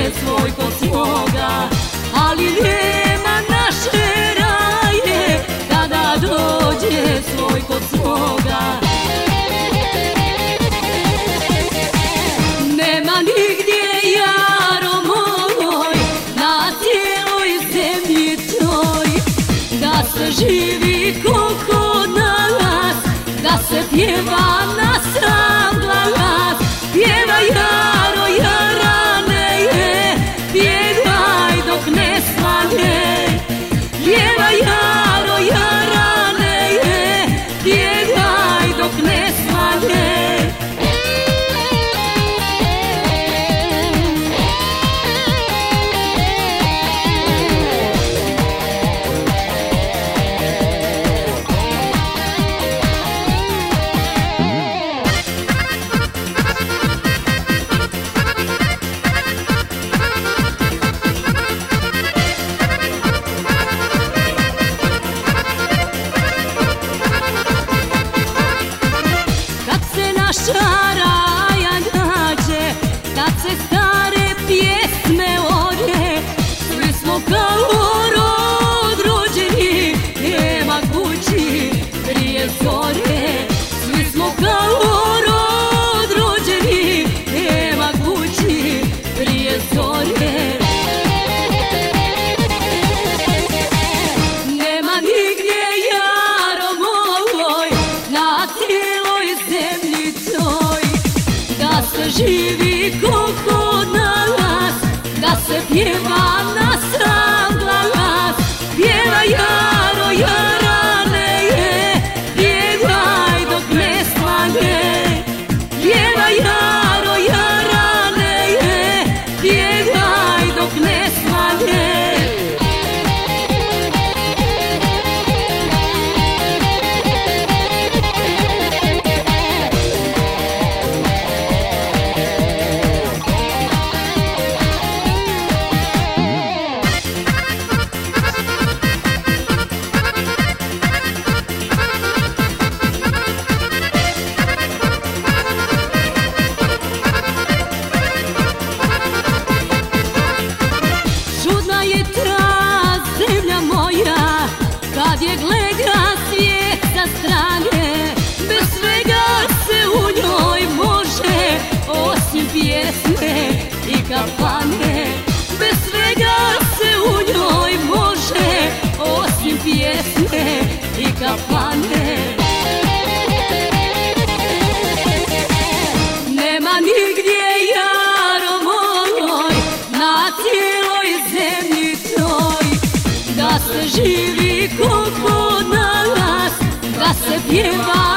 svoj kod svoga, ali nema naše raje kada dođe svoj kod svoga. Nema nigdje, jaro moj, na cijeloj zemlji toj, da se živi ko kod nas, da se pjeva na sam glas. Pjevaj jaro, jarane je, pjevaj dok ne svane. Pjevaj jaro, jarane je, pjevaj dok ne svane. Naša raja nađe, kad se stare pjesme ode, svi smo kao rod rođeni, nema kući prije zore. Svi smo kao rod rođeni, nema kući prije zore. Nema nigdje, jaro moj, na cijeloj zemlji toj, da se živi ko kod nas, da se pjeva na sam glas. Pjevaj jaro, jarane je, pjevaj dok ne svane. Pjevaj jaro, jarane je, pjevaj dok ne svane. Čudna je ta zemlja moja, kad je gleda svijet sa strane. Bez svega se u njoj može, osim pjesme i kafane. Bez svega se u njoj može, osim pjesme i kafane. Nema nigdje, jaro moj, na cijeloj zemlji toj, da se živi ko kod nas, da se pjeva